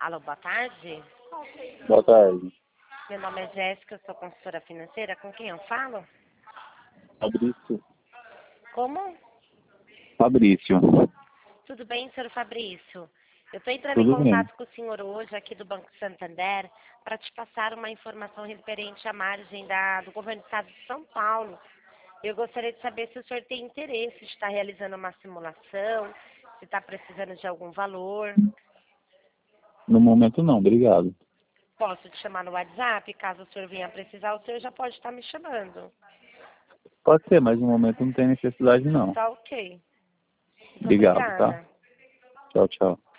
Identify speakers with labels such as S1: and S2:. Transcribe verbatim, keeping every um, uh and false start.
S1: Alô, boa tarde.
S2: Boa tarde.
S1: Meu nome é Jéssica, eu sou consultora financeira. Com quem eu falo?
S2: Fabrício.
S1: Como?
S2: Fabrício.
S1: Tudo bem, senhor Fabrício? Eu estou entrando em
S2: Tudo bem.
S1: contato com o senhor hoje aqui do Banco Santander para te passar uma informação referente à margem da, do governo do estado de São Paulo. Eu gostaria de saber se o senhor tem interesse de estar realizando uma simulação, se está precisando de algum valor.
S2: No momento não, obrigado.
S1: Posso te chamar no WhatsApp? Caso o senhor venha precisar, o senhor já pode estar me chamando.
S2: Pode ser, mas no momento não tem necessidade não.
S1: Tá ok. Muito
S2: Obrigado, tá?
S1: obrigada.
S2: Tchau, tchau.